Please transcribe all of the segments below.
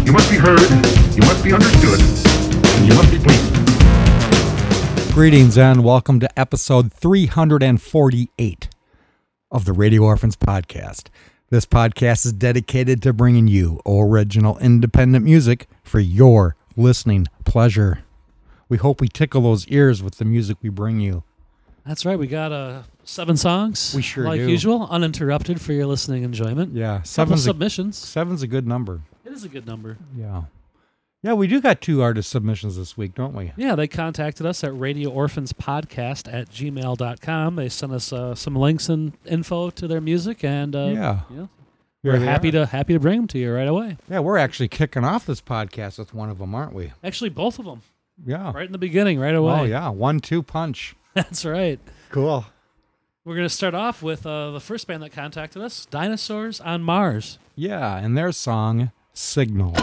You must be heard, you must be understood, and you must be pleased. Greetings and welcome to episode 348 of the Radio Orphans Podcast. This podcast is dedicated to bringing you original independent music for your listening pleasure. We hope we tickle those ears with the music we bring you. That's right. We got 7 songs. We sure like do. usual, uninterrupted for your listening enjoyment. Yeah, Couple submissions. Seven's a good number. It is a good number. Yeah. Yeah, we do got 2 artist submissions this week, don't we? Yeah, they contacted us at radioorphanspodcast@gmail.com. They sent us some links and info to their music, and we're happy to bring them to you right away. Yeah, we're actually kicking off this podcast with one of them, aren't we? Actually, both of them. Yeah. Right in the beginning, right away. Oh, yeah. 1-2 punch. That's right. Cool. We're going to start off with the first band that contacted us, Dinosaurs on Mars. Yeah, and their song, Signals.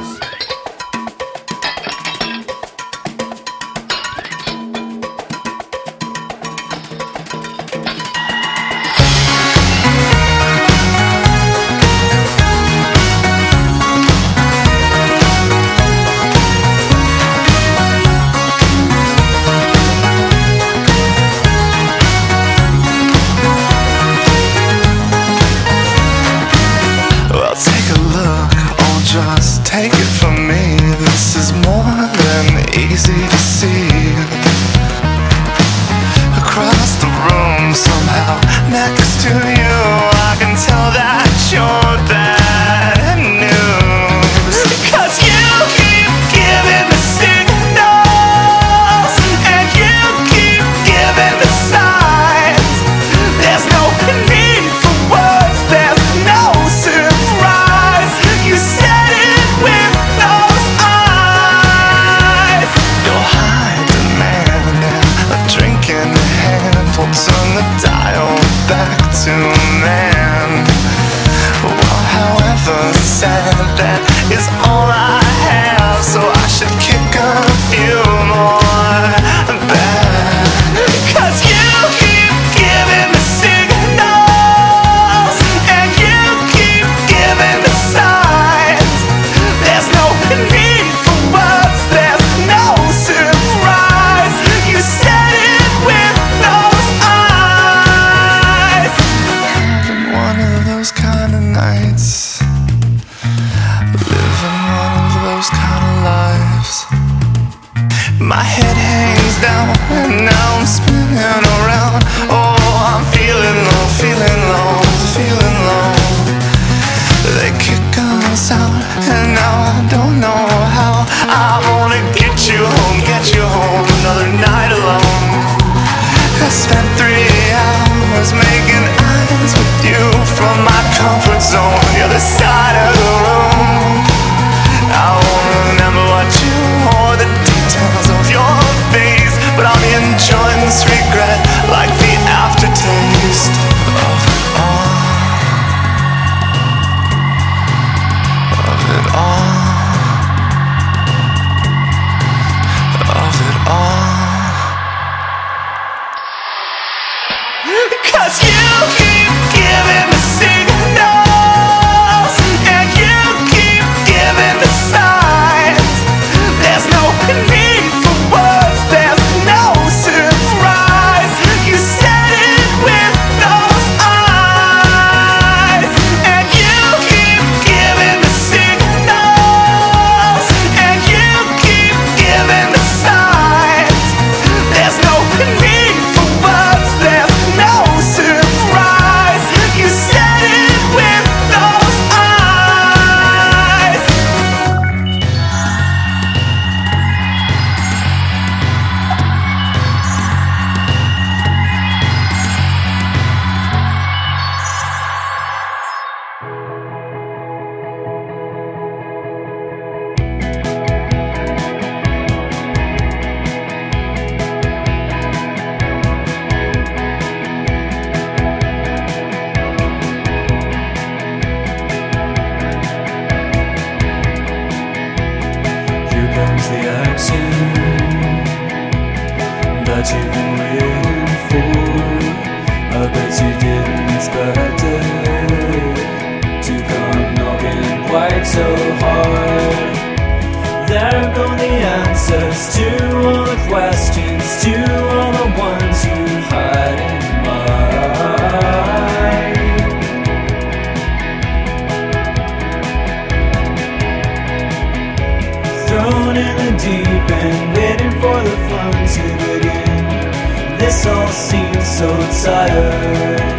Well, take a look, or just take it from me. This is more than easy to see. Across the room, somehow next to you, I can tell that you're bad news. 'Cause you keep giving the signals, and you keep giving the signs. There's no need for words, there's no surprise. You said it with those eyes. You're high demand and a drink in hand will turn the dial back to man. Well, however sad, that is all I have, so I should kick a few more back. 'Cause you keep giving the signals, and you keep giving the signs. There's no need for words, there's no surprise. You said it with those eyes. Having one of those kind of nights, living one of those kind of lives. My head hangs down and now I'm spinning around. Oh, I'm feeling low, feeling low, feeling low. They kick us out and now I don't know how. I wanna get you home, another night alone. I spent 3 hours making eyes with you from my comfort zone, the other side of the room. I won't remember what you or the details of your face, but I'll be enjoying this regret like the aftertaste of it all. Of it all. Of it all. 'Cause you keep giving the signals, and you keep giving the signs. There's no need for words, there's no surprise. You said it with those eyes, and you keep giving the signals, and you keep giving the signs. There's no need for words, there's no surprise. You said it with those eyes. Here comes the action that you've been waiting for. I bet you didn't expect it to come knocking quite so hard. so tired.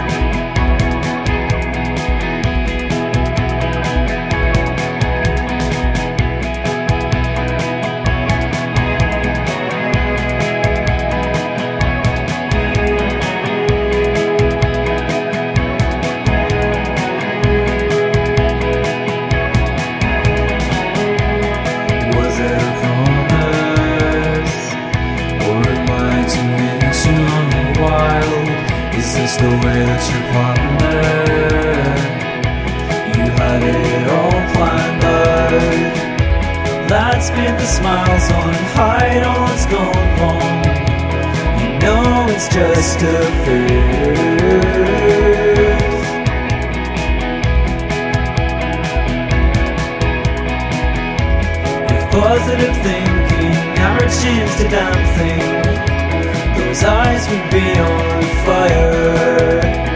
The way that you planned, you had it all planned out. Let's paint the smiles on, hide all that's gone wrong. You know it's just a phase. If positive thinking never changed a damn thing, those eyes would be on fire.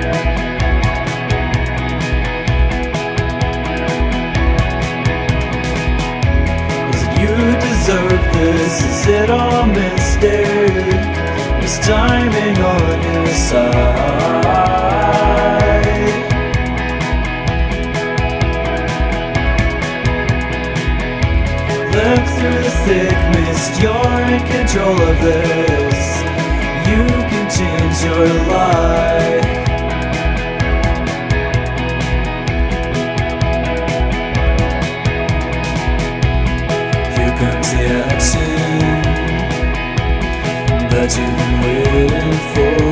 Is it you deserve this? Is it all a mistake? Is timing on your side? Look through the thick mist, you're in control of this. You can change your life. Here comes the action that you've been waiting for.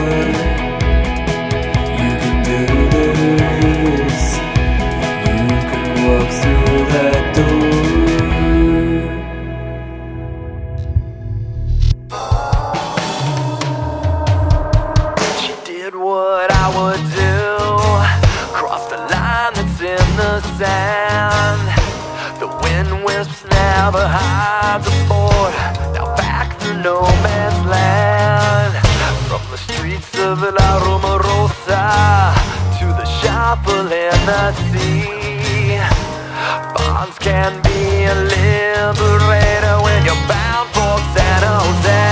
You can do this. You can walk through that door. Never hides a board, now back through no man's land. From the streets of La Rumorosa to the shuffle in the sea, bonds can be a liberator when you're bound for San Jose.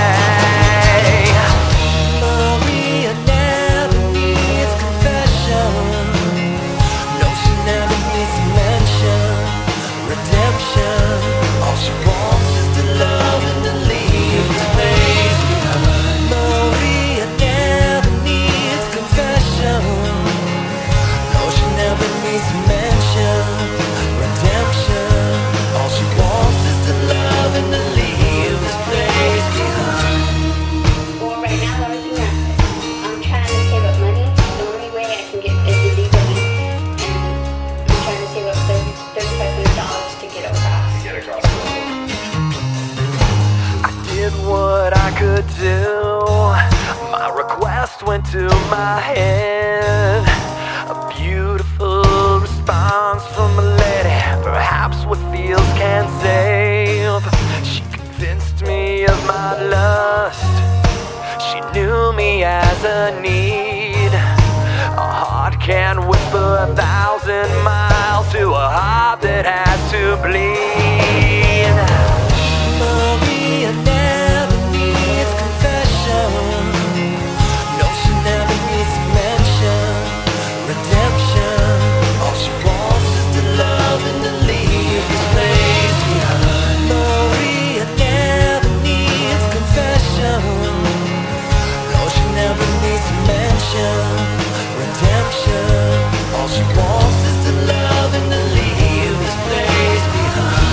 Maria never needs confession. No, she never needs to mention redemption. All she wants is to love and to leave this place behind. Maria never needs confession. No, she never needs to mention redemption. All she wants is to love and to leave this place behind. Well, right now, I'm trying to save up money. The only way I can get is to leave it, and I'm trying to save up $3,500 to get across. Did what I could do. My request went to my head. A beautiful response from a lady, perhaps what feels can save. She convinced me of my lust. She knew me as a need. A heart can whisper 1,000 miles to a heart that has to bleed. Maria never needs confession. No, she never needs to mention redemption. All she wants is to love and to leave this place behind. Maria never needs confession. No, she never needs to mention redemption. All she wants is to love and to leave this place behind.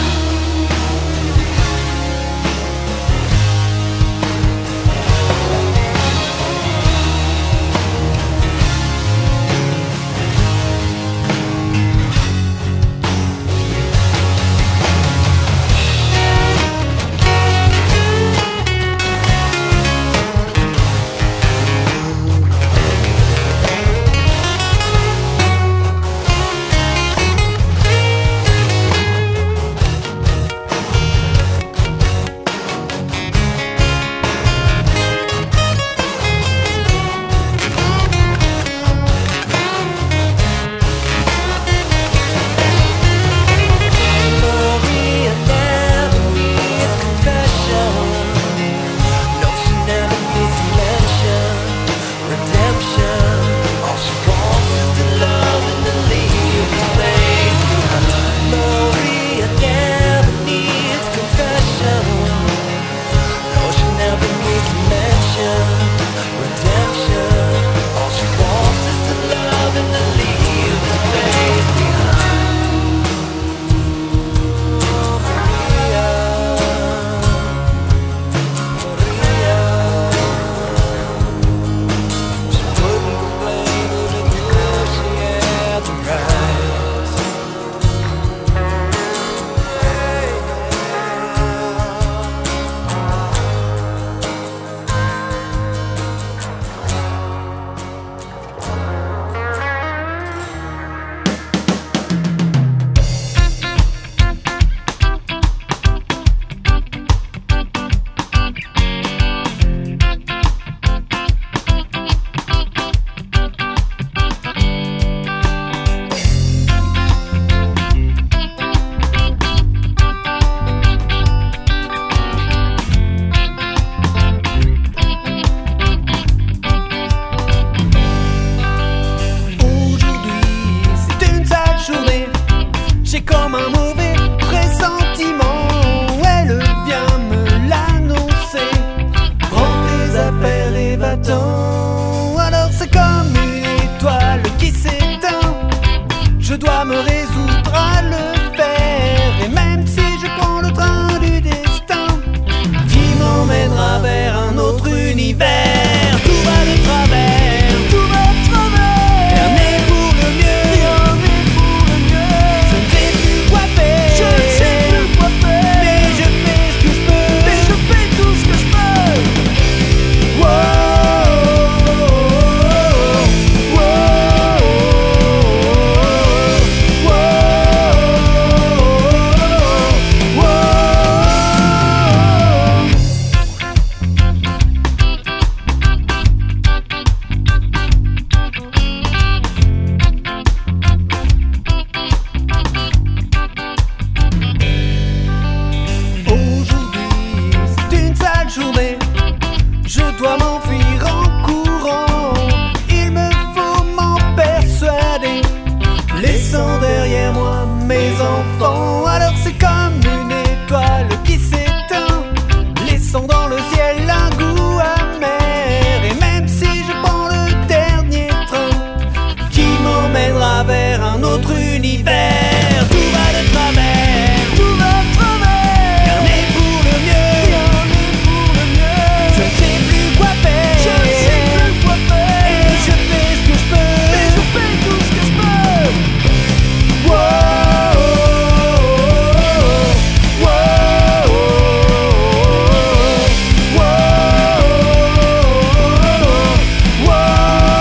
dois me résoudre à le faire. Et même si je prends le train du destin qui m'emmènera vers un autre univers, tout va de travers, tout va de travers. Rien n'est pour le mieux, rien n'est pour le mieux. Je ne sais plus quoi faire, je ne sais plus quoi faire. Mais je fais ce que je peux, mais je fais tout ce que je peux. Wow. Je dois m'enfuir en courant, il me faut m'en persuader, laissant derrière moi mes enfants. Alors c'est comme une étoile qui s'éteint, laissant dans le ciel un goût amer. Et même si je prends le dernier train qui m'emmènera vers un autre univers, tout va de travers, tout va de travers. Rien n'est pour le mieux, rien n'est pour le mieux. Je ne sais plus quoi faire, je ne sais plus quoi faire. Et je fais ce que je peux, et je fais tout ce que je peux. Wow, wow, wow, wow.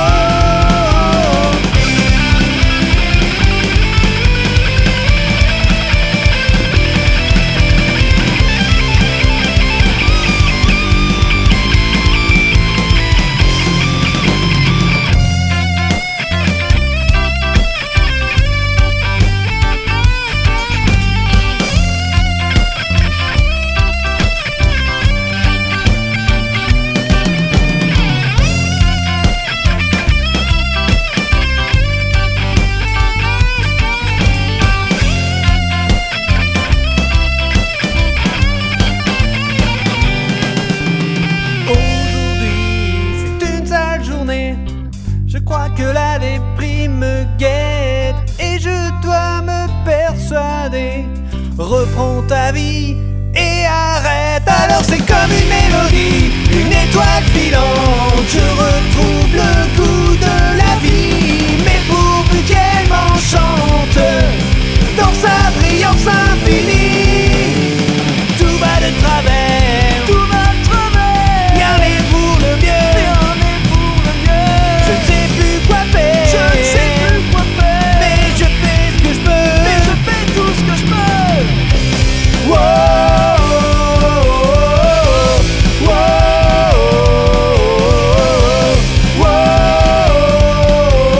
Je crois que la déprime me guette et je dois me persuader. Reprends ta vie et arrête. Alors c'est comme une mélodie, une étoile filante. Je retrouve le goût de la vie, mais pourvu qu'elle m'enchante dans sa brillance infinie. Tout va de travers, tout va de travers. Rien n'est pour le mieux, rien n'est pour le mieux. Je ne sais plus quoi faire, je ne sais plus quoi faire. Mais je fais ce que je peux, mais je fais tout ce que je peux. Wow, wow, wow, wow.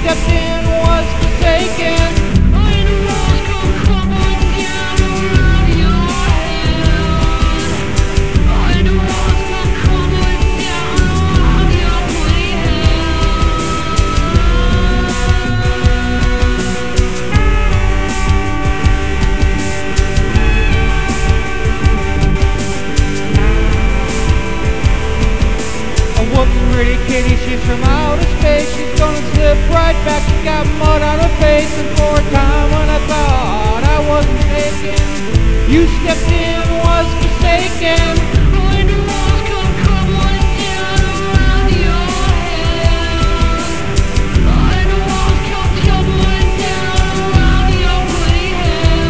stepped in was forsaken. When the walls come crumbling down around your head. When the walls come crumbling down around your pretty A whooping pretty kitty, she's from outer space. She's gonna slip right back. She got mud on her face. And for a time when I thought I wasn't taken, you stepped in, was forsaken. When the walls come crumbling down around your head. When the walls come tumbling down around your pretty head.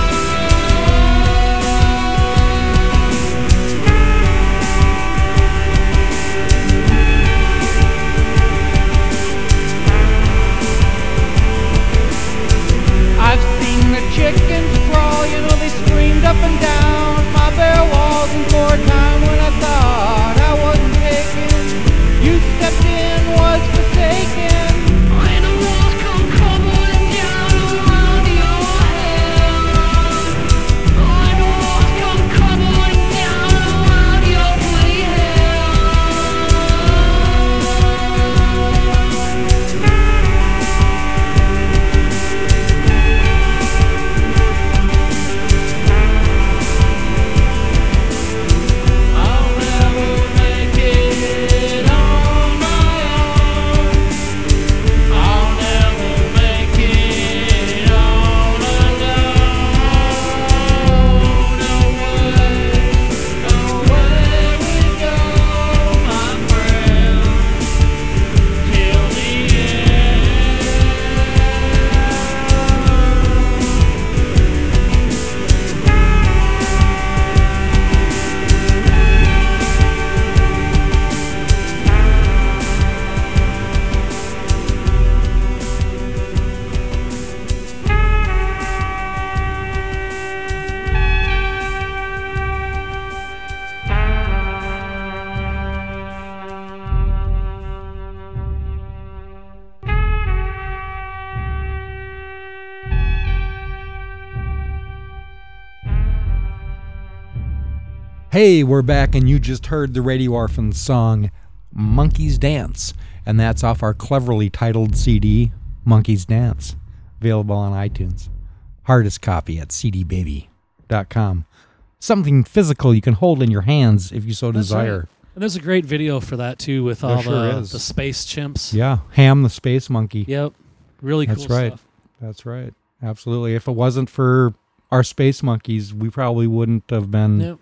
I've seen the chickens crawl, you know they screamed up and down my bare walls. And for a time when I thought I wasn't taken, you stepped in, was forsaken. When the walls come crumbling down around your head. When the walls come crumbling down around your pretty head. I'll never make it on my own. I'll never make it on alone. No way we go, my friend, till the end. Hey, we're back, and you just heard the Radio Orphans song Monkeys Dance, and that's off our cleverly titled CD, Monkeys Dance, available on iTunes. Hardest copy at cdbaby.com. Something physical you can hold in your hands if you so That's desire. right. And there's a great video for that too, with all the space chimps. Yeah, Ham the Space Monkey. Yep. Really cool That's right. stuff. That's right. Absolutely. If it wasn't for our space monkeys, we probably wouldn't have been Yep.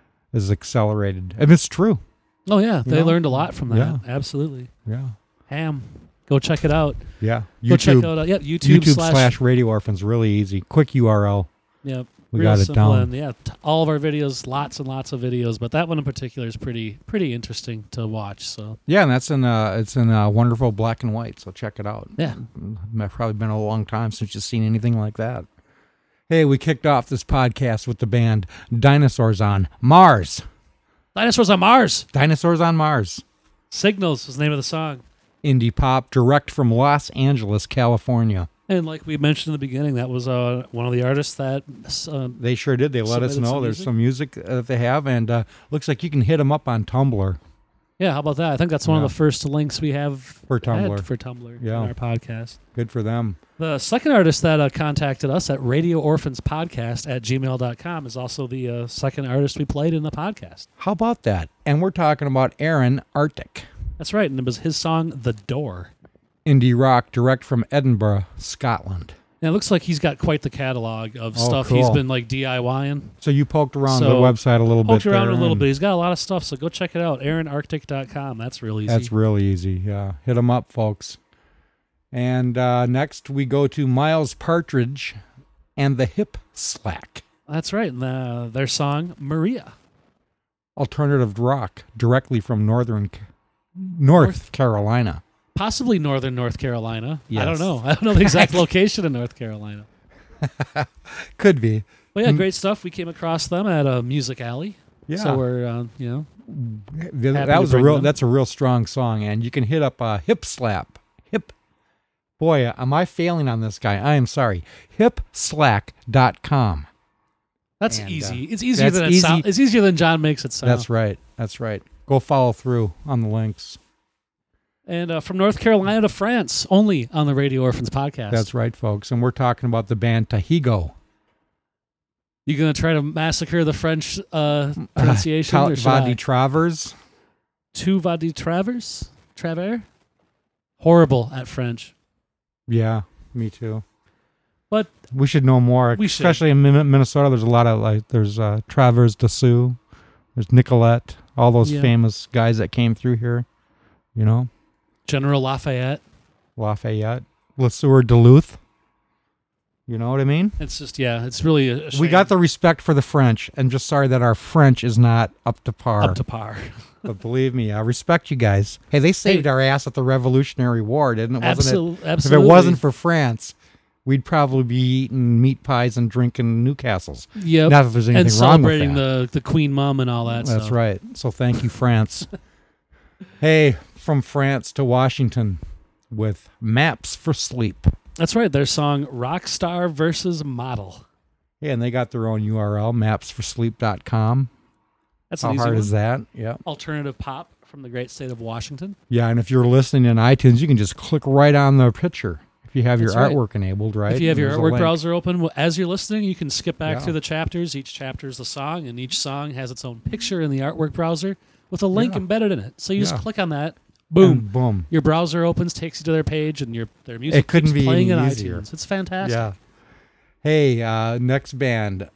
as accelerated. And it's true. Oh yeah, they know? learned a lot from that. Yeah. Absolutely. Yeah. Ham. Go check it out. Yeah. Go check out YouTube / Radio Orphans. Really easy. Quick URL. Yep. We Real got it simple, down. And yeah, all of our videos, lots and lots of videos, but that one in particular is pretty interesting to watch. So Yeah, and that's it's in wonderful black and white, so check it out. Yeah. It's probably been a long time since you've seen anything like that. Hey, we kicked off this podcast with the band Dinosaurs on Mars. Dinosaurs on Mars. Dinosaurs on Mars. Signals was the name of the song. Indie pop, direct from Los Angeles, California. And like we mentioned in the beginning, that was one of the artists that They sure did. They let us submitted know some there's music. some music that they have, and looks like you can hit them up on Tumblr. Yeah, how about that? I think that's one Yeah. of the first links we have For Tumblr. for Tumblr Yeah. in our podcast. Good for them. The second artist that contacted us at radioorphanspodcast@gmail.com is also the second artist we played in the podcast. How about that? And we're talking about Aaron Arctic. That's right, and it was his song "The Door." Indie rock, direct from Edinburgh, Scotland. And it looks like he's got quite the catalog of Oh, stuff he's cool. been like DIYing. So you poked around the So, website a little bit. Poked around there a little and bit. He's got a lot of stuff, so go check it out. AaronArctic.com. That's real easy. That's really easy. Yeah, hit them up, folks. And next we go to Miles Partridge and the Hip Slack. That's right. And their song "Maria." Alternative rock, directly from North Carolina. Possibly northern North Carolina. Yes. I don't know. I don't know the exact location in North Carolina. Could be. But yeah, great stuff. We came across them at a Music Alley. Yeah. So we're, That to was bring them. that's a real strong song, and you can hit up Hip Slap. Hip Boy, am I failing on this guy. I am sorry. Hipslack.com. That's easy. It's easier than it sounds. It's easier than John makes it sound. That's right. That's right. Go follow through on the links. And from North Carolina to France, only on the Radio Orphans podcast. That's right, folks. And we're talking about the band Tahigo. You going to try to massacre the French pronunciation? Va de Travers. Tu vas de Travers? Travers? Horrible at French. Yeah, me too. But we should know more, especially in Minnesota. There's a lot of there's Travers Dessous, there's Nicolette, all those famous guys that came through here. You know, General Lafayette, Le Sueur Duluth. You know what I mean? It's just it's really a shame. We got the respect for the French, and just sorry that our French is not up to par. But believe me, I respect you guys. Hey, they saved our ass at the Revolutionary War, didn't it? Wasn't it? Absolutely. If it wasn't for France, we'd probably be eating meat pies and drinking Newcastles. Yep. Not that there's anything wrong with that. And celebrating the Queen Mum and all that stuff. That's right. So thank you, France. Hey, from France to Washington with Maps for Sleep. That's right. Their song Rockstar versus Model. Yeah, and they got their own URL, mapsforsleep.com. That's How an easy hard one. is that? Yeah. Alternative pop from the great state of Washington. Yeah, and if you're listening in iTunes, you can just click right on the picture. If you have your artwork enabled, right? If you have your artwork browser open, as you're listening, you can skip back through the chapters. Each chapter is the song, and each song has its own picture in the artwork browser with a link embedded in it. So you just click on that, boom, and boom. Your browser opens, takes you to their page, and their music couldn't keeps be playing in easier. iTunes. It's fantastic. Yeah. Hey, next band,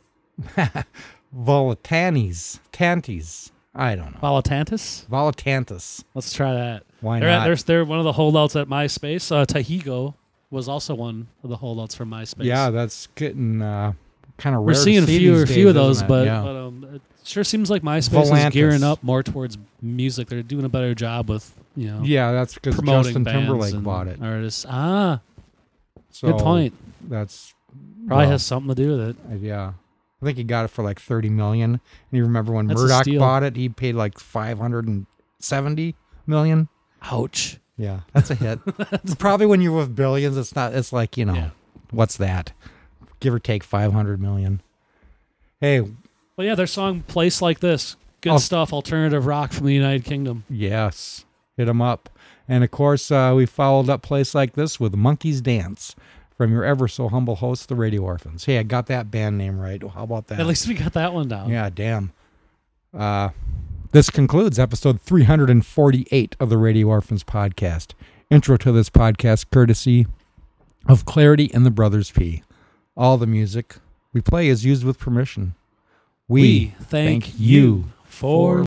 Tanties. I don't know. Volatantis. Let's try that. Why not? They're one of the holdouts at MySpace. Tahigo was also one of the holdouts from MySpace. Yeah, that's getting kind of rare. We're seeing a few of those, but yeah. It sure seems like MySpace is gearing up more towards music. They're doing a better job with Yeah, that's because Justin Timberlake bought it. Artists. So good point. That's probably has something to do with it. Yeah. I think he got it for like $30 million. And you remember when That's Murdoch bought it, he paid like $570 million. Ouch. Yeah, that's a hit. Probably when you're with billions, it's like, what's that? Give or take $500 million. Hey. Well, yeah, their song Place Like This. Good stuff. Alternative rock from the United Kingdom. Yes. Hit them up. And of course, we followed up Place Like This with Monkey's Dance. From your ever so humble host, the Radio Orphans. Hey, I got that band name right. How about that? At least we got that one down. Yeah, damn. This concludes episode 348 of the Radio Orphans podcast. Intro to this podcast courtesy of Clarity and the Brothers P. All the music we play is used with permission. We thank you for